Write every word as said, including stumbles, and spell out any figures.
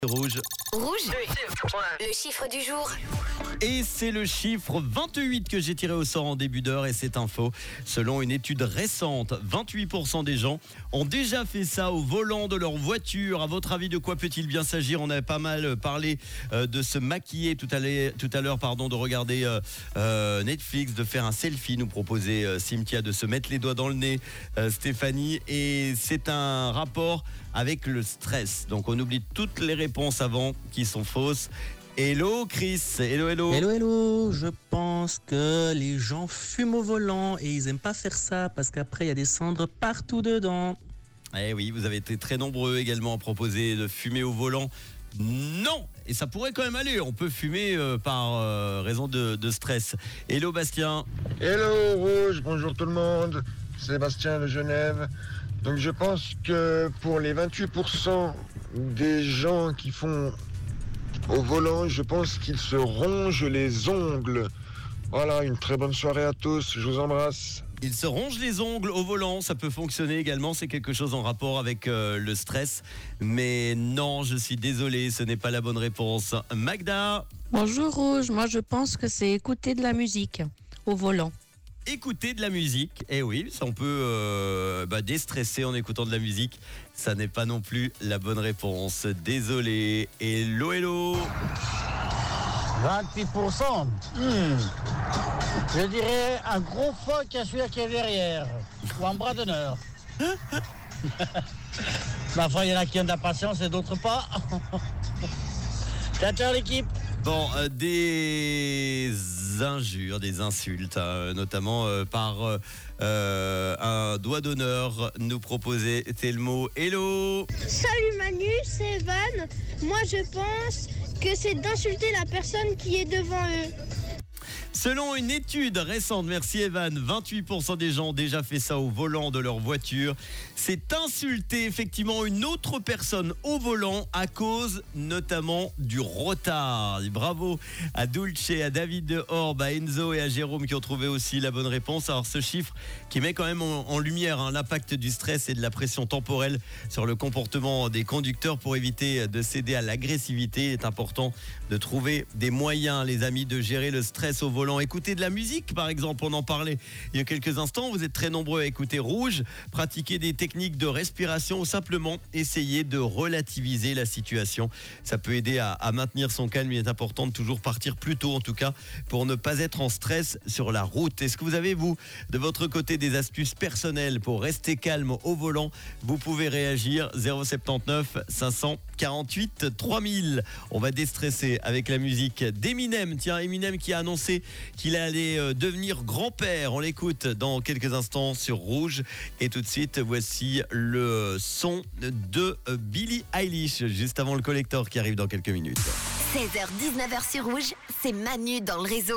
Rouge. Rouge, le chiffre du jour. Et c'est le chiffre vingt-huit que j'ai tiré au sort en début d'heure et c'est info. Selon une étude récente, vingt-huit pour cent des gens ont déjà fait ça au volant de leur voiture. À votre avis, de quoi peut-il bien s'agir? On avait pas mal parlé euh, de se maquiller tout à l'heure, tout à l'heure pardon, de regarder euh, euh, Netflix, de faire un selfie, nous proposait euh, Cynthia, de se mettre les doigts dans le nez, euh, Stéphanie. Et c'est un rapport avec le stress. Donc on oublie toutes les réponses avant qui sont fausses. Hello Chris, hello hello. Hello hello, je pense que les gens fument au volant et ils aiment pas faire ça parce qu'après il y a des cendres partout dedans. Eh oui, vous avez été très nombreux également à proposer de fumer au volant. Non, et ça pourrait quand même aller, on peut fumer euh, par euh, raison de, de stress. Hello Bastien. Hello Rouge, bonjour tout le monde, Sébastien de Genève. Donc je pense que pour les vingt-huit pour cent des gens qui font au volant, je pense qu'ils se rongent les ongles. Voilà, une très bonne soirée à tous, je vous embrasse. Il se ronge les ongles au volant, ça peut fonctionner également, c'est quelque chose en rapport avec euh, le stress. Mais non, je suis désolé, ce n'est pas la bonne réponse. Magda. Bonjour Rouge, moi je pense que c'est écouter de la musique au volant. Écouter de la musique, eh oui, ça on peut euh, bah, déstresser en écoutant de la musique. Ça n'est pas non plus la bonne réponse. Désolé. Hello, hello. vingt-huit pour cent hmm. Je dirais un gros phoque à celui qui est derrière. Ou un bras d'honneur. Ma foi, il y en a qui ont de la patience et d'autres pas. Ciao, ciao l'équipe. Bon, euh, des injures, des insultes, hein, notamment euh, par euh, euh, un doigt d'honneur, nous proposait Telmo. Hello. Salut Manu, c'est Evan. Moi je pense que c'est d'insulter la personne qui est devant eux. Selon une étude récente, merci Evan, vingt-huit pour cent des gens ont déjà fait ça au volant de leur voiture. C'est insulter effectivement une autre personne au volant à cause notamment du retard. Et bravo à Dulce, à David de Orbe, à Enzo et à Jérôme qui ont trouvé aussi la bonne réponse. Alors ce chiffre qui met quand même en, en lumière hein, l'impact du stress et de la pression temporelle sur le comportement des conducteurs pour éviter de céder à l'agressivité. Il est important de trouver des moyens, les amis, de gérer le stress au volant. Écoutez de la musique, par exemple, on en parlait il y a quelques instants. Vous êtes très nombreux à écouter Rouge, pratiquer des techniques de respiration ou simplement essayer de relativiser la situation. Ça peut aider à, à maintenir son calme. Il est important de toujours partir plus tôt, en tout cas, pour ne pas être en stress sur la route. Est-ce que vous avez, vous, de votre côté, des astuces personnelles pour rester calme au volant? Vous pouvez réagir zéro sept neuf cinq cent quarante-huit trois mille. On va déstresser avec la musique d'Eminem. Tiens, Eminem qui a annoncé qu'il allait euh, devenir grand-père. On l'écoute dans quelques instants sur Rouge. Et tout de suite, voici le son de euh, Billie Eilish, juste avant le collector qui arrive dans quelques minutes. seize heures dix-neuf heures sur Rouge, c'est Manu dans le réseau.